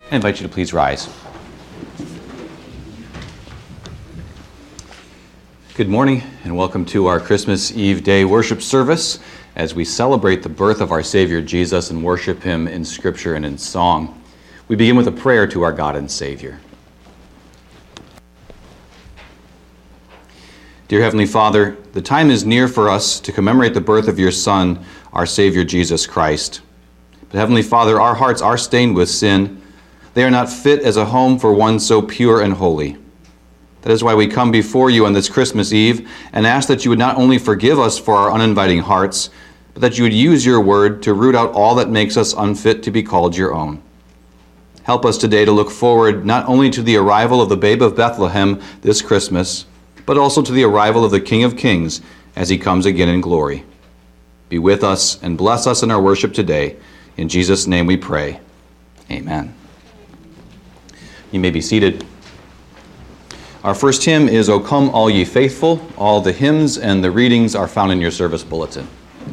I invite you to please rise. Good morning and welcome to our Christmas Eve day worship service as we celebrate the birth of our Savior Jesus and worship him in Scripture and in song. We begin with a prayer to our God and Savior. Dear Heavenly Father, the time is near for us to commemorate the birth of your Son, our Savior Jesus Christ. But Heavenly Father, our hearts are stained with sin. They are not fit as a home for one so pure and holy. That is why we come before you on this Christmas Eve and ask that you would not only forgive us for our uninviting hearts, but that you would use your word to root out all that makes us unfit to be called your own. Help us today to look forward not only to the arrival of the babe of Bethlehem this Christmas, but also to the arrival of the King of Kings as he comes again in glory. Be with us and bless us in our worship today. In Jesus' name we pray. Amen. You may be seated. Our first hymn is O Come All Ye Faithful. All the hymns and the readings are found in your service bulletin.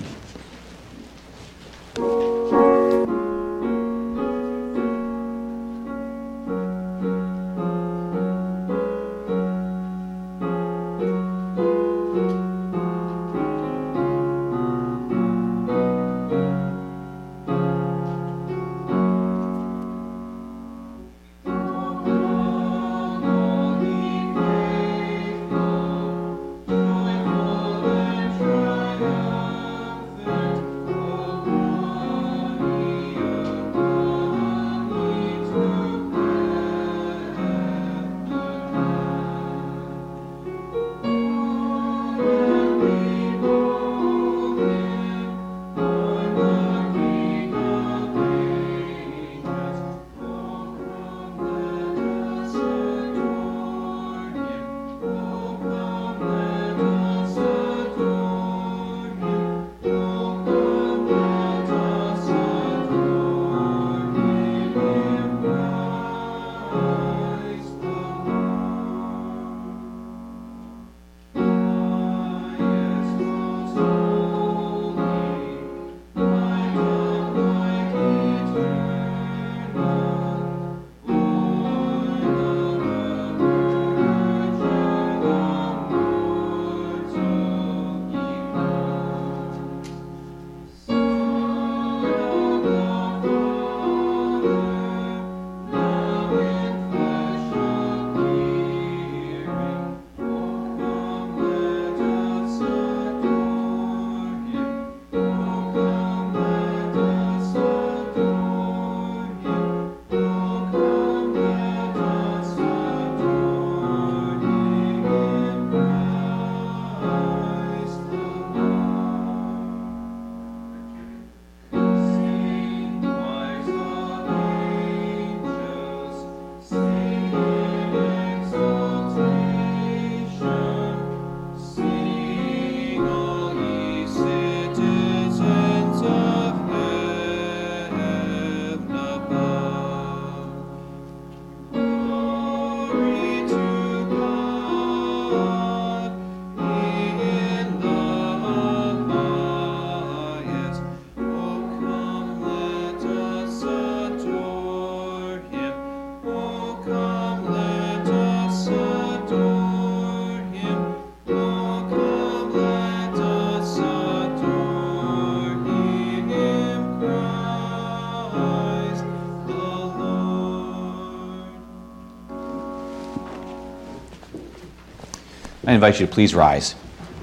I invite you to please rise.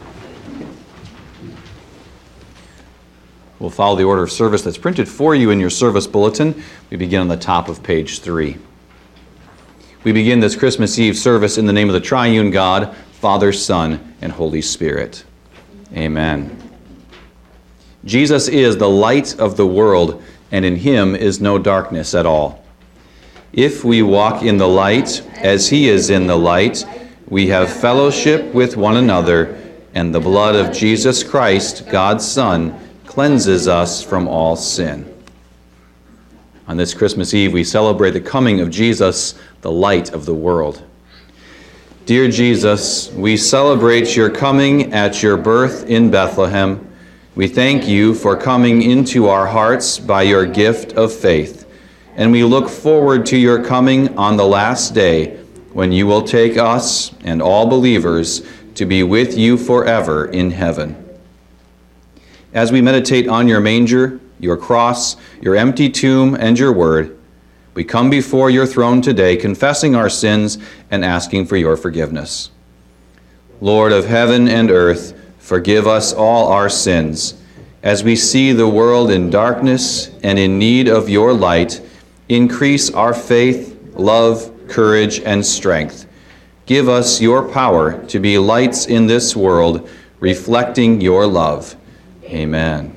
We'll follow the order of service that's printed for you in your service bulletin. We begin on the top of page 3. We begin this Christmas Eve service in the name of the triune God, Father, Son, and Holy Spirit. Amen. Jesus is the light of the world, and in him is no darkness at all. If we walk in the light as he is in the light, we have fellowship with one another, and the blood of Jesus Christ, God's Son, cleanses us from all sin. On this Christmas Eve, we celebrate the coming of Jesus, the light of the world. Dear Jesus, we celebrate your coming at your birth in Bethlehem. We thank you for coming into our hearts by your gift of faith. and we look forward to your coming on the last day, when you will take us and all believers to be with you forever in heaven. As we meditate on your manger, your cross, your empty tomb, and your word, we come before your throne today, confessing our sins and asking for your forgiveness. Lord of heaven and earth, forgive us all our sins. As we see the world in darkness and in need of your light, increase our faith, love, courage, and strength. Give us your power to be lights in this world, reflecting your love. Amen.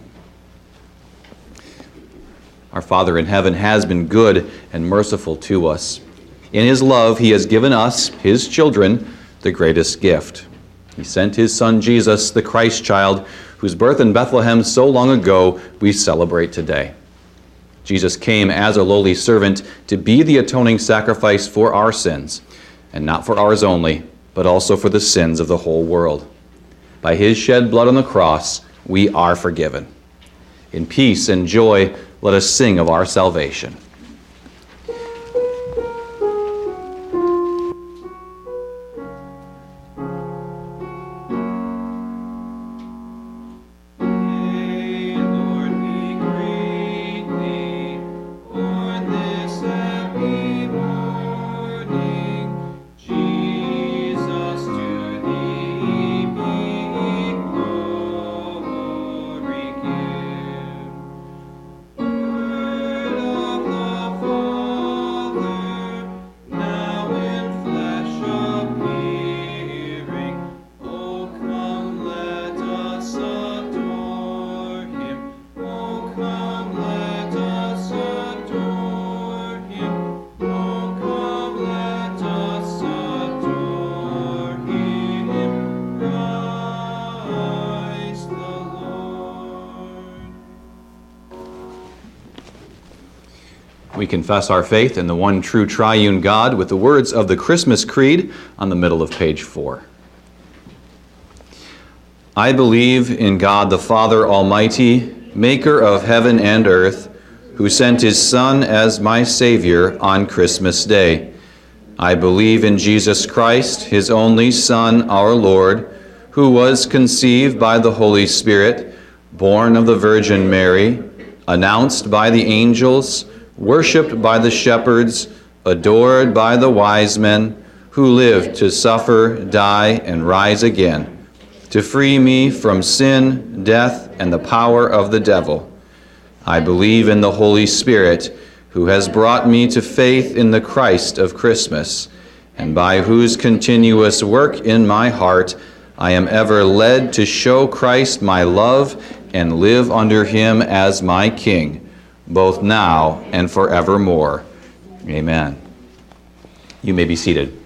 Our Father in heaven has been good and merciful to us. In his love, he has given us, his children, the greatest gift. He sent his Son Jesus, the Christ child, whose birth in Bethlehem so long ago we celebrate today. Jesus came as a lowly servant to be the atoning sacrifice for our sins, and not for ours only, but also for the sins of the whole world. By his shed blood on the cross, we are forgiven. In peace and joy, let us sing of our salvation. We confess our faith in the one true triune God with the words of the Christmas Creed on the middle of page 4. I believe in God the Father Almighty, maker of heaven and earth, who sent his Son as my Savior on Christmas Day. I believe in Jesus Christ, his only Son, our Lord, who was conceived by the Holy Spirit, born of the Virgin Mary, announced by the angels, worshipped by the shepherds, adored by the wise men, who lived to suffer, die, and rise again, to free me from sin, death, and the power of the devil. I believe in the Holy Spirit, who has brought me to faith in the Christ of Christmas, and by whose continuous work in my heart I am ever led to show Christ my love and live under him as my King, both now and forevermore. Amen. You may be seated.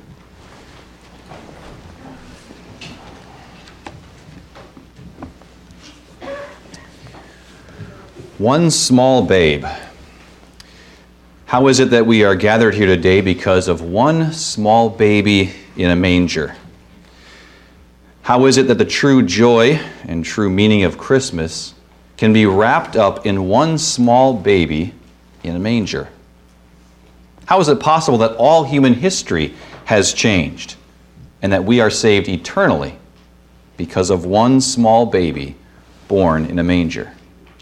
One small babe. How is it that we are gathered here today because of one small baby in a manger? How is it that the true joy and true meaning of Christmas can be wrapped up in one small baby in a manger? How is it possible that all human history has changed and that we are saved eternally because of one small baby born in a manger?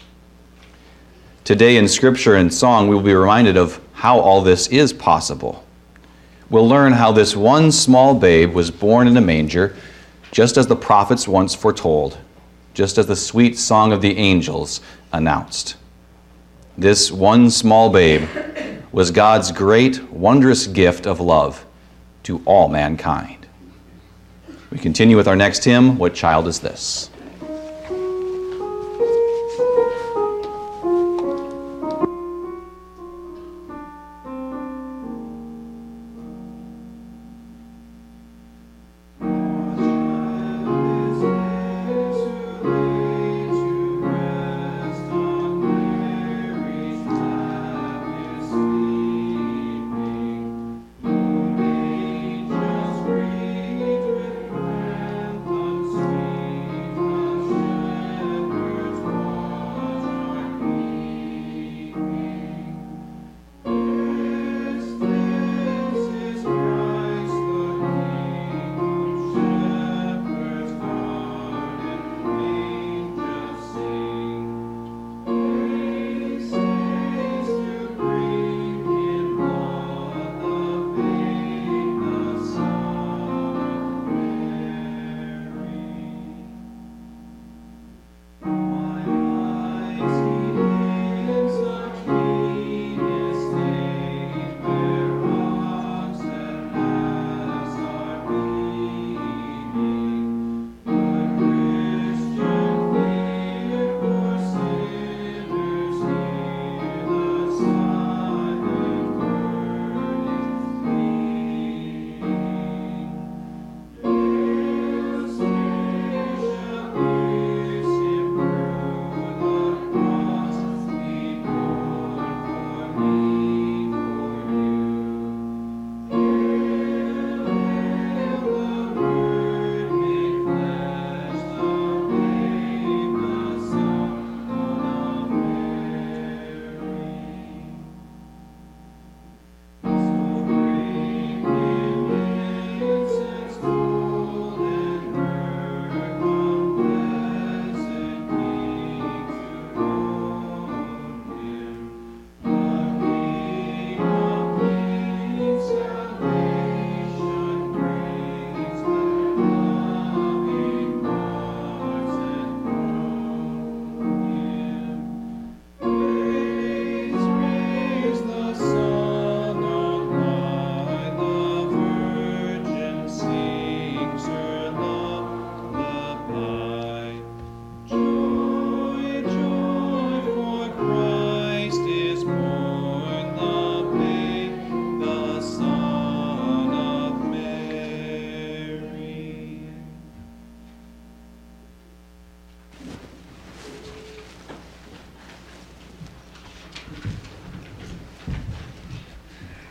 Today in Scripture and song, we will be reminded of how all this is possible. We'll learn how this one small babe was born in a manger, just as the prophets once foretold, just as the sweet song of the angels announced. This one small babe was God's great, wondrous gift of love to all mankind. We continue with our next hymn, What Child Is This?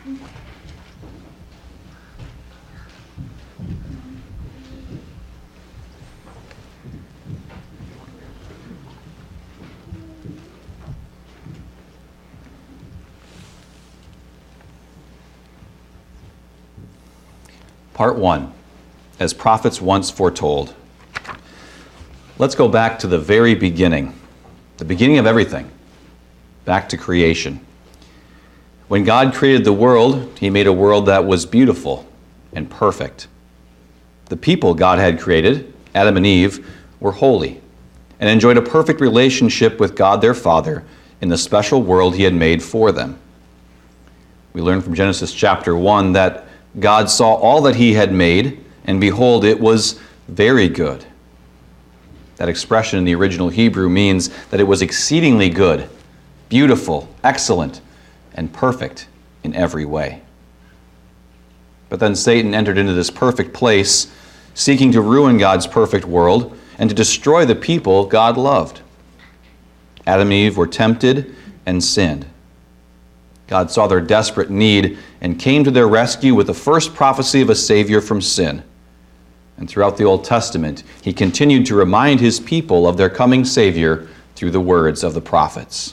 Part 1, As Prophets Once Foretold. Let's go back to the very beginning, the beginning of everything, back to creation. When God created the world, he made a world that was beautiful and perfect. The people God had created, Adam and Eve, were holy and enjoyed a perfect relationship with God their Father in the special world he had made for them. We learn from Genesis chapter 1 that God saw all that he had made, and behold, it was very good. That expression in the original Hebrew means that it was exceedingly good, beautiful, excellent, and perfect in every way. But then Satan entered into this perfect place, seeking to ruin God's perfect world and to destroy the people God loved. Adam and Eve were tempted and sinned. God saw their desperate need and came to their rescue with the first prophecy of a Savior from sin. And throughout the Old Testament, he continued to remind his people of their coming Savior through the words of the prophets.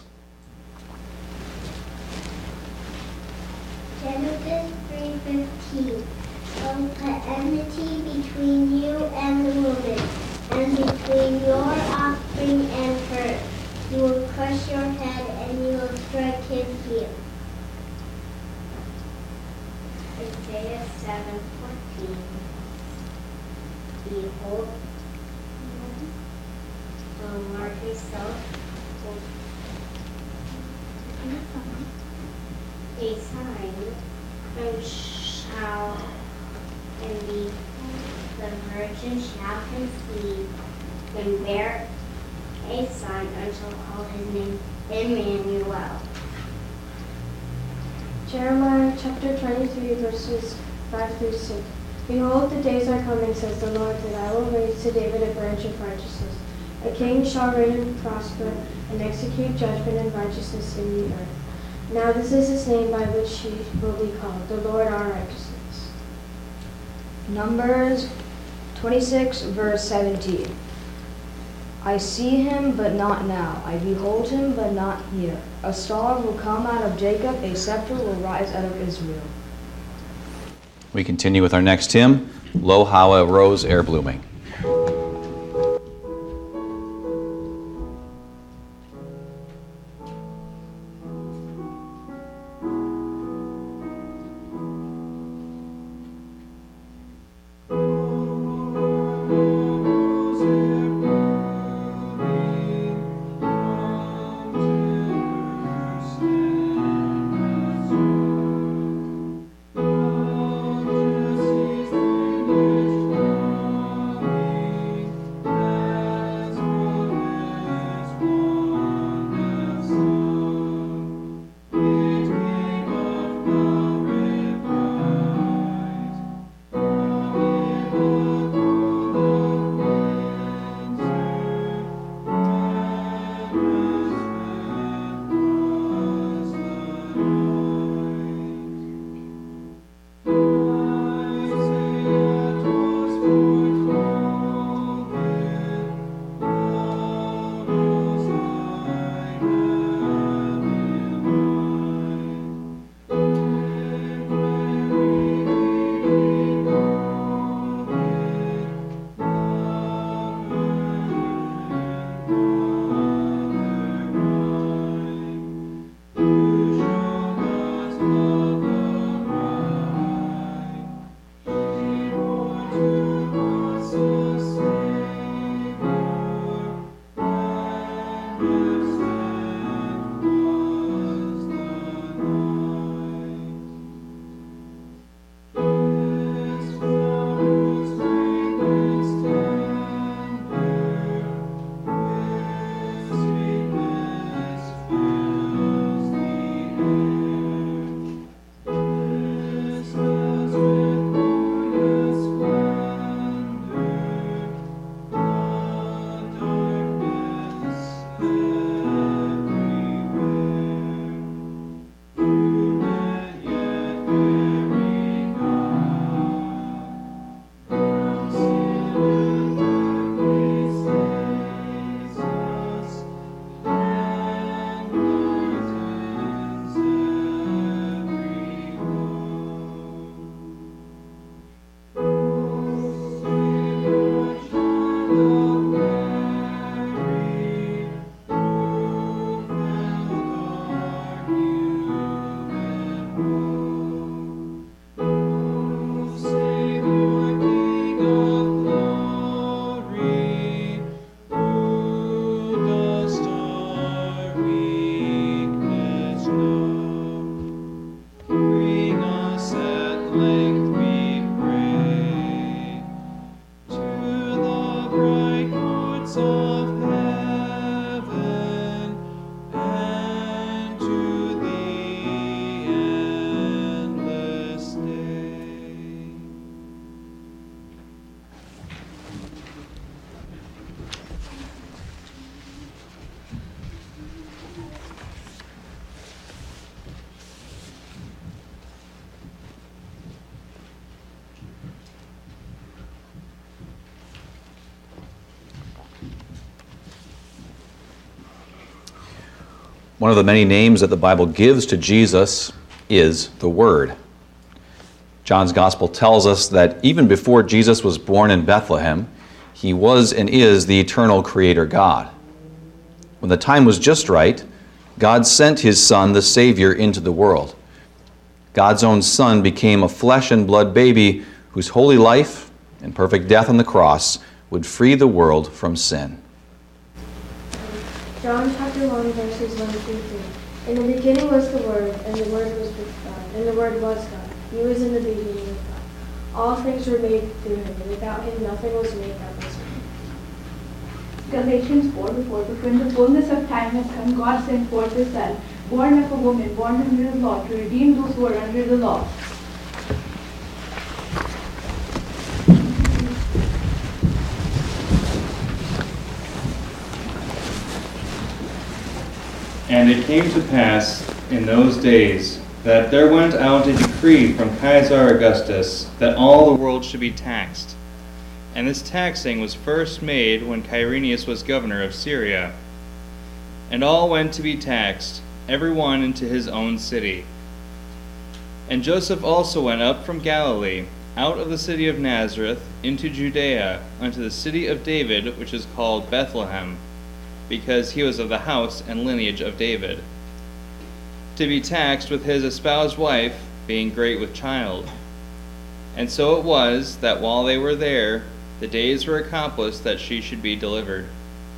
Genesis 3:15. I will put enmity between you and the woman, and between your offspring and hers. You will crush your head, and you will strike his heel. Isaiah 7:14. Behold, the Lord himself will a sign and shall and be the virgin shall conceive and bear a son and shall call his name Emmanuel. Jeremiah chapter 23, verses 5 through 6. Behold, the days are coming, says the Lord, that I will raise to David a branch of righteousness. A king shall reign and prosper, and execute judgment and righteousness in the earth. Now this is his name by which he will be called, the Lord our righteousness. Numbers 26, verse 17. I see him, but not now. I behold him, but not here. A star will come out of Jacob, a scepter will rise out of Israel. We continue with our next hymn, Lo, How a Rose E'er Blooming. One of the many names that the Bible gives to Jesus is the Word. John's Gospel tells us that even before Jesus was born in Bethlehem, he was and is the eternal Creator God. When the time was just right, God sent his Son, the Savior, into the world. God's own Son became a flesh and blood baby whose holy life and perfect death on the cross would free the world from sin. John chapter 1, verses 1 through 3. In the beginning was the Word, and the Word was with God, and the Word was God. He was in the beginning with God. All things were made through him, and without him nothing was made that was made. Galatians 4:4. But when the fullness of time had come, God sent forth his Son, born of a woman, born under the law, to redeem those who were under the law. And it came to pass in those days that there went out a decree from Caesar Augustus that all the world should be taxed. And this taxing was first made when Quirinius was governor of Syria. And all went to be taxed, every one into his own city. And Joseph also went up from Galilee, out of the city of Nazareth, into Judea, unto the city of David, which is called Bethlehem, because he was of the house and lineage of David, to be taxed with his espoused wife, being great with child. And so it was that while they were there, the days were accomplished that she should be delivered.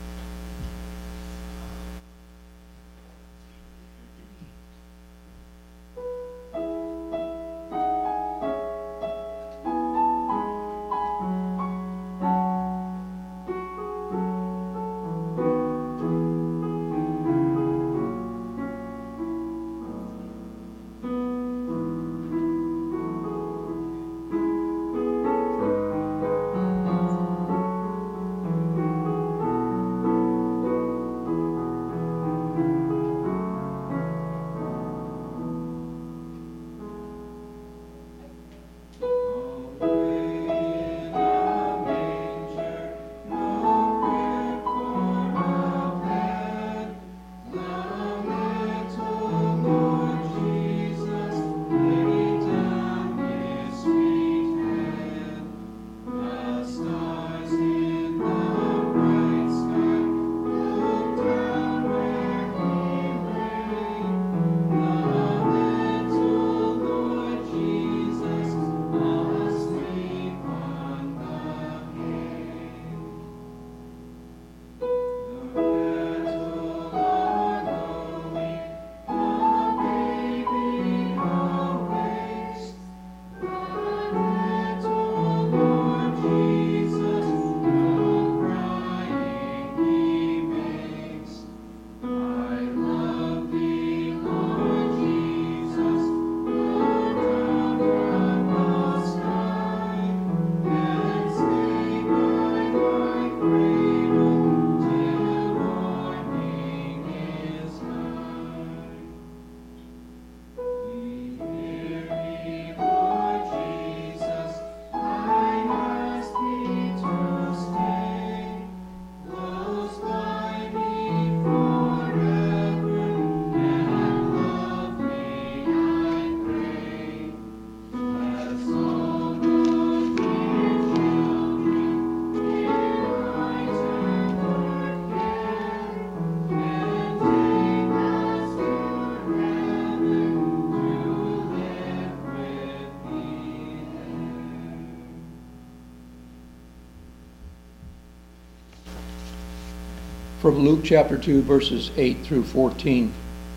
From Luke chapter 2, verses 8 through 14.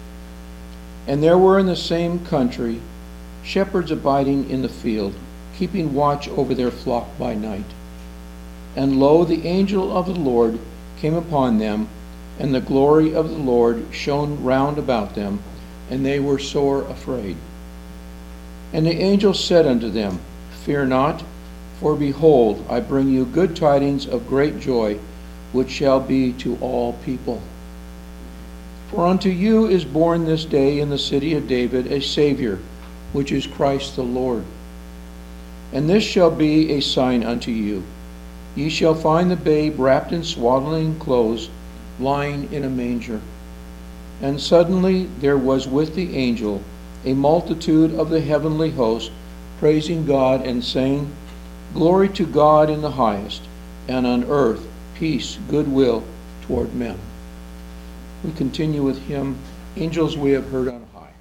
And there were in the same country shepherds abiding in the field, keeping watch over their flock by night. And lo, the angel of the Lord came upon them, and the glory of the Lord shone round about them, and they were sore afraid. And the angel said unto them, Fear not, for behold, I bring you good tidings of great joy, which shall be to all people. For unto you is born this day in the city of David a Savior, which is Christ the Lord. And this shall be a sign unto you. Ye shall find the babe wrapped in swaddling clothes, lying in a manger. And suddenly there was with the angel a multitude of the heavenly host, praising God and saying, Glory to God in the highest, and on earth peace, goodwill toward men. We continue with hymn, Angels We Have Heard on High.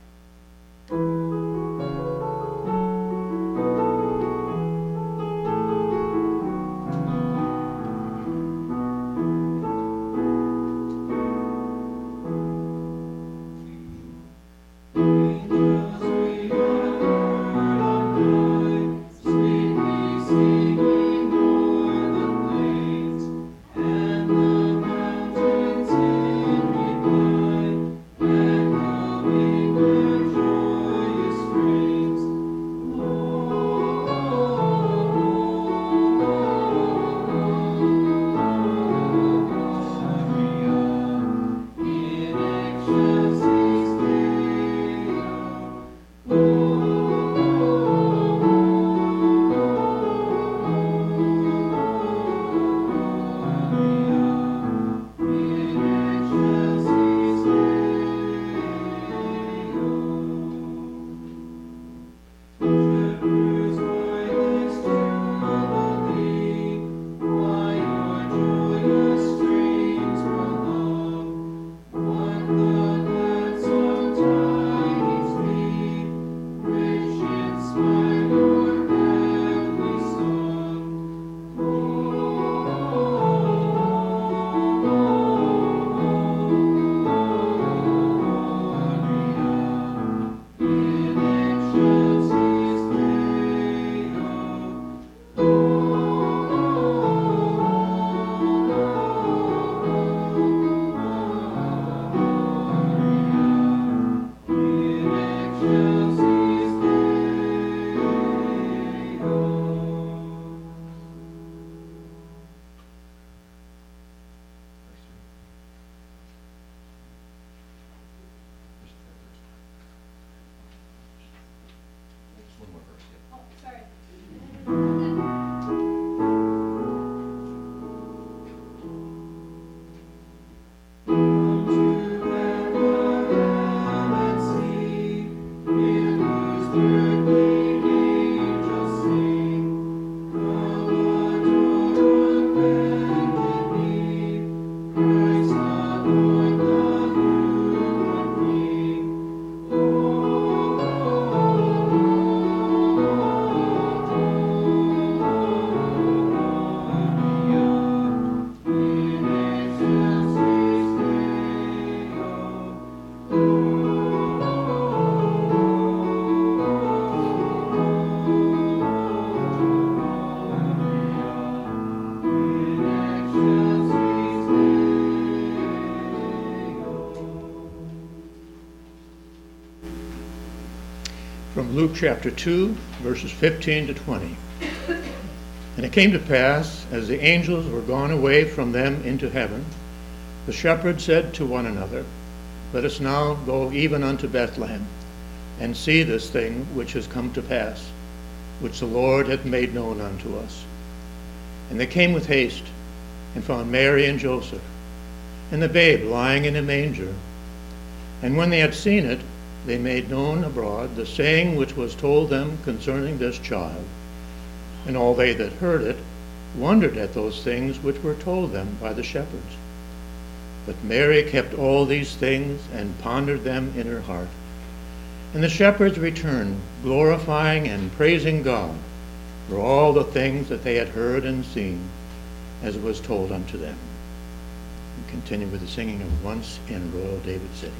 From Luke chapter 2, verses 15 to 20. And it came to pass, as the angels were gone away from them into heaven, the shepherds said to one another, Let us now go even unto Bethlehem, and see this thing which is come to pass, which the Lord hath made known unto us. And they came with haste, and found Mary and Joseph, and the babe lying in a manger. And when they had seen it, they made known abroad the saying which was told them concerning this child. And all they that heard it wondered at those things which were told them by the shepherds. But Mary kept all these things and pondered them in her heart. And the shepherds returned, glorifying and praising God for all the things that they had heard and seen, as it was told unto them. We continue with the singing of Once in Royal David City.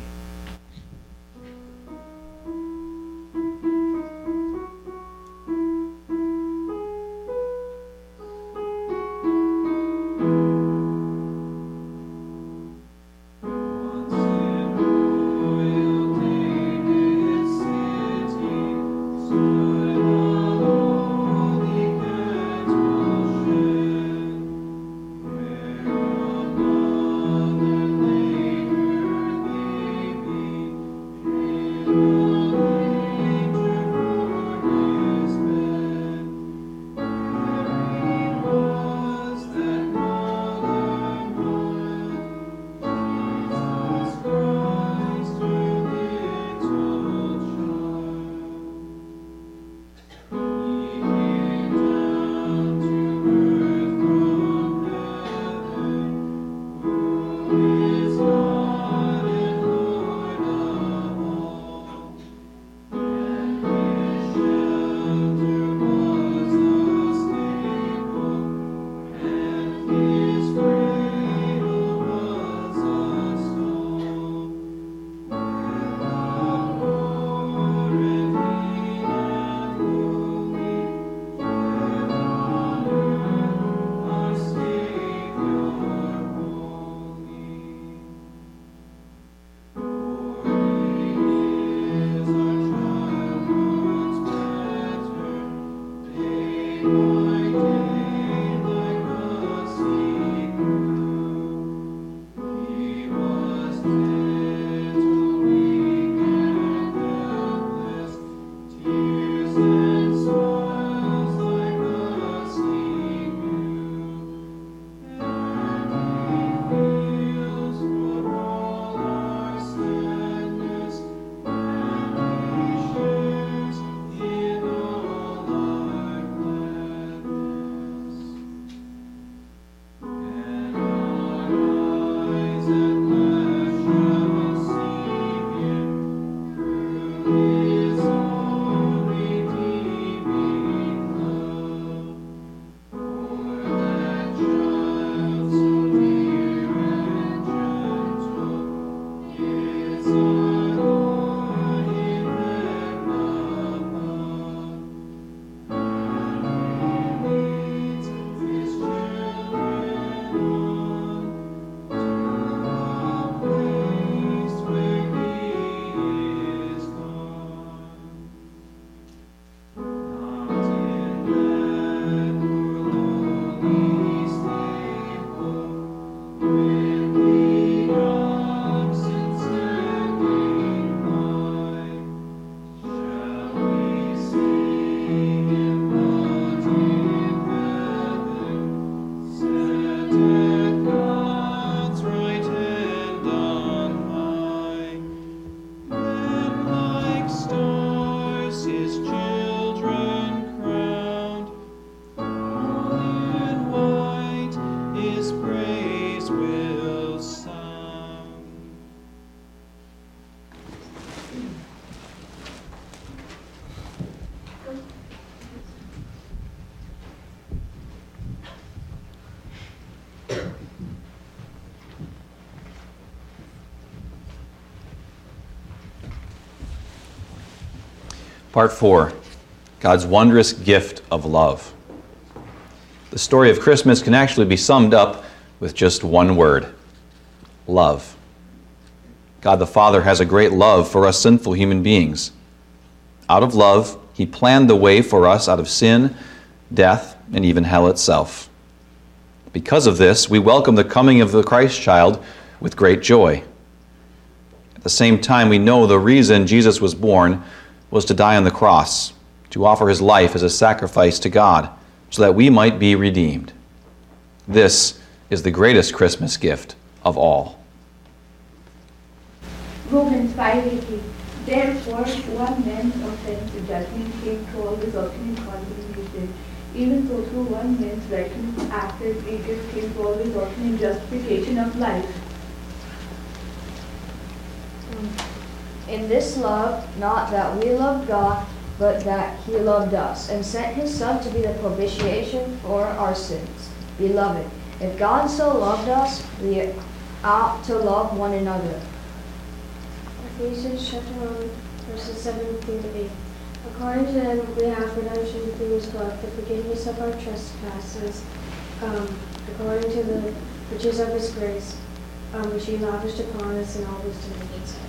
Where Part 4, God's wondrous gift of love. The story of Christmas can actually be summed up with just one word: love. God the Father has a great love for us sinful human beings. Out of love, He planned the way for us out of sin, death, and even hell itself. Because of this, we welcome the coming of the Christ child with great joy. At the same time, we know the reason Jesus was born was to die on the cross, to offer His life as a sacrifice to God, so that we might be redeemed. This is the greatest Christmas gift of all. Romans 5:18. Therefore, one man's offense to judgment came to all resulting in condemnation. Even so, through one man's righteous act of ages came to all resulting in justification of life. In this love, not that we loved God, but that He loved us, and sent His Son to be the propitiation for our sins. Beloved, if God so loved us, we ought to love one another. Ephesians chapter 1, verses 7 through 8. According to Him, we have redemption through His blood, the forgiveness of our trespasses, according to the riches of His grace, which He lavished upon us in all wisdom and insight.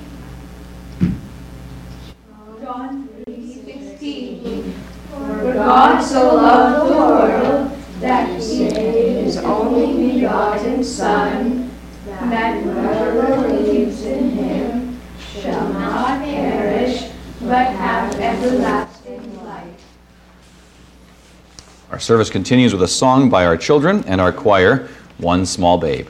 John 3:16. For God so loved the world that He gave His only begotten Son, that whoever believes in Him shall not perish, but have everlasting life. Our service continues with a song by our children and our choir, One Small Babe.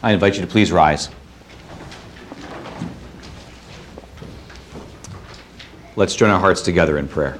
I invite you to please rise. Let's join our hearts together in prayer.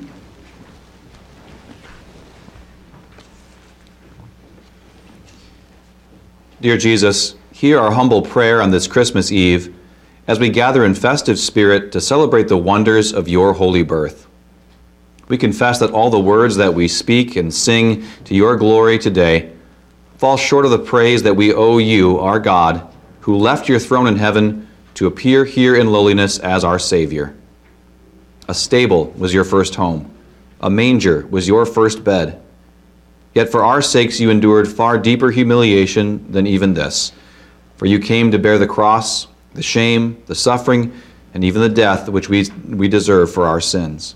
Dear Jesus, hear our humble prayer on this Christmas Eve as we gather in festive spirit to celebrate the wonders of your holy birth. We confess that all the words that we speak and sing to your glory today fall short of the praise that we owe you, our God, who left your throne in heaven to appear here in lowliness as our Savior. A stable was your first home. A manger was your first bed. Yet for our sakes you endured far deeper humiliation than even this. For you came to bear the cross, the shame, the suffering, and even the death which we deserve for our sins.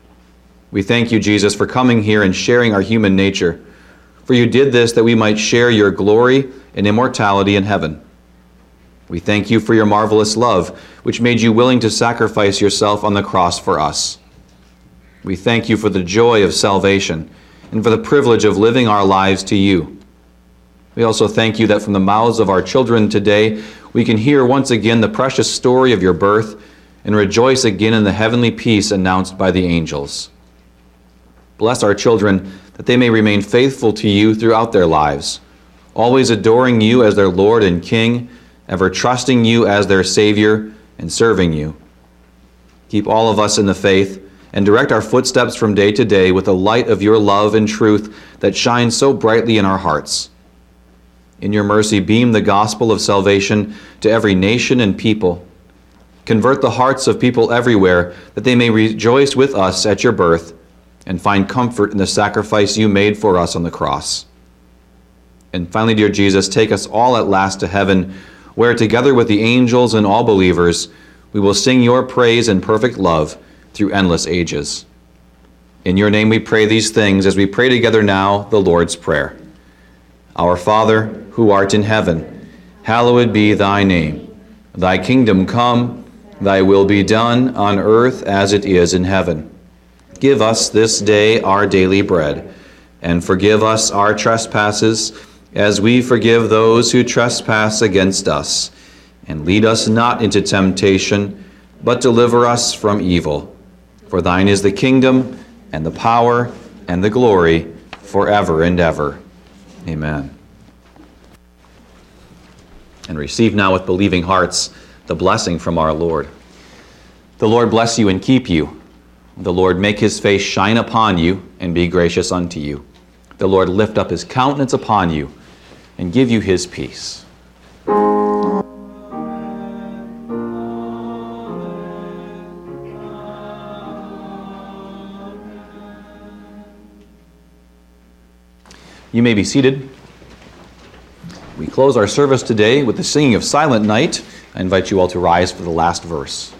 We thank you, Jesus, for coming here and sharing our human nature. For you did this that we might share your glory and immortality in heaven. We thank you for your marvelous love, which made you willing to sacrifice yourself on the cross for us. We thank you for the joy of salvation and for the privilege of living our lives to you. We also thank you that from the mouths of our children today, we can hear once again the precious story of your birth and rejoice again in the heavenly peace announced by the angels. Bless our children that they may remain faithful to you throughout their lives, always adoring you as their Lord and King, ever trusting you as their Savior and serving you. Keep all of us in the faith and direct our footsteps from day to day with the light of your love and truth that shines so brightly in our hearts. In your mercy, beam the gospel of salvation to every nation and people. Convert the hearts of people everywhere that they may rejoice with us at your birth and find comfort in the sacrifice you made for us on the cross. And finally, dear Jesus, take us all at last to heaven, where together with the angels and all believers, we will sing your praise and perfect love through endless ages. In your name we pray these things as we pray together now the Lord's Prayer. Our Father, who art in heaven, hallowed be thy name. Thy kingdom come, thy will be done on earth as it is in heaven. Give us this day our daily bread, and forgive us our trespasses, as we forgive those who trespass against us. And lead us not into temptation, but deliver us from evil. For thine is the kingdom, and the power, and the glory, forever and ever. Amen. And receive now with believing hearts the blessing from our Lord. The Lord bless you and keep you. The Lord make his face shine upon you and be gracious unto you. The Lord lift up his countenance upon you and give you his peace. You may be seated. We close our service today with the singing of Silent Night. I invite you all to rise for the last verse.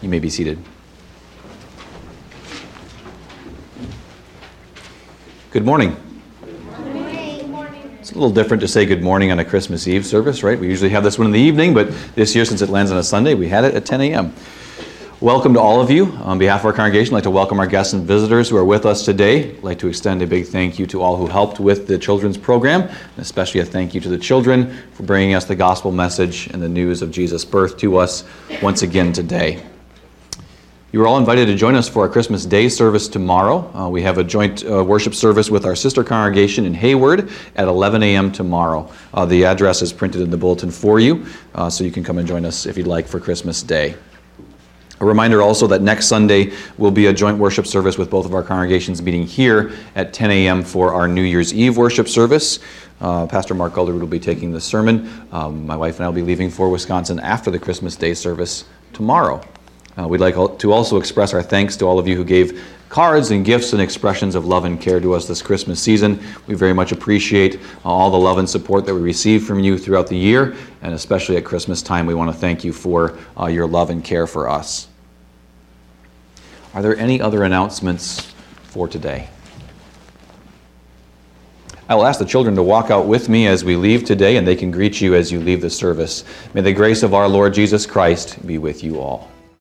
You may be seated. Good morning. It's a little different to say good morning on a Christmas Eve service, right? We usually have this one in the evening, but this year, since it lands on a Sunday, we had it at 10 a.m. Welcome to all of you. On behalf of our congregation, I'd like to welcome our guests and visitors who are with us today. I'd like to extend a big thank you to all who helped with the children's program, and especially a thank you to the children for bringing us the gospel message and the news of Jesus' birth to us once again today. You are all invited to join us for our Christmas Day service tomorrow. We have a joint worship service with our sister congregation in Hayward at 11 a.m. tomorrow. The address is printed in the bulletin for you, so you can come and join us if you'd like for Christmas Day. A reminder also that next Sunday will be a joint worship service with both of our congregations meeting here at 10 a.m. for our New Year's Eve worship service. Pastor Mark Gulderwood will be taking the sermon. My wife and I will be leaving for Wisconsin after the Christmas Day service tomorrow. We'd like to also express our thanks to all of you who gave cards and gifts and expressions of love and care to us this Christmas season. We very much appreciate all the love and support that we receive from you throughout the year, and especially at Christmas time, we want to thank you for your love and care for us. Are there any other announcements for today? I will ask the children to walk out with me as we leave today, and they can greet you as you leave the service. May the grace of our Lord Jesus Christ be with you all.